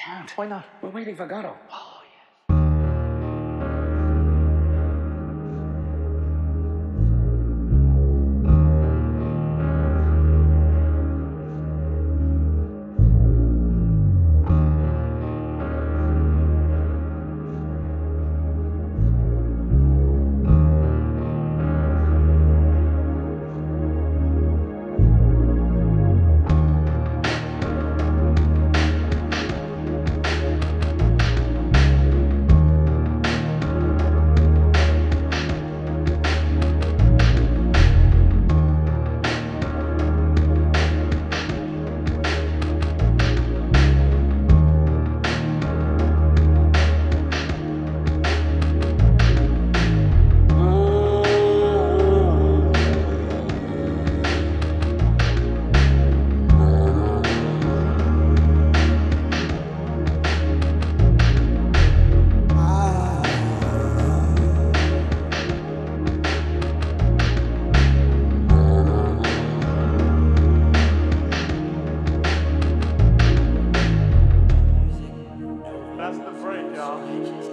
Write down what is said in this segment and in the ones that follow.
can't. Why not? We're waiting for Gatto. Oh, yes. That's the break, y'all.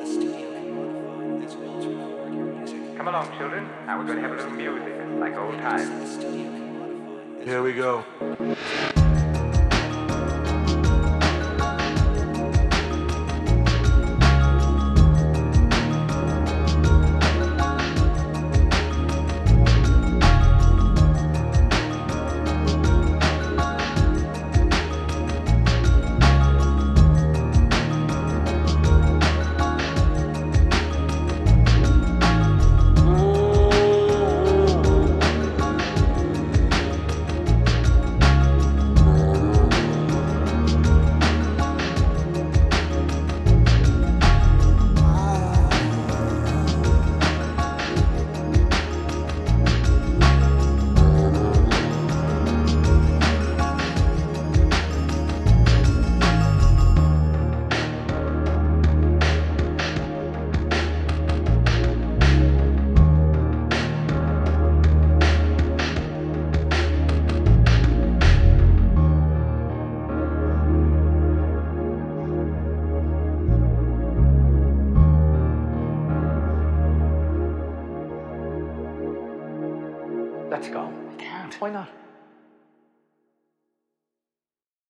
Come along, children. Now we're going to have a little music, like old times. Here we go. Let's go. I can't. Why not?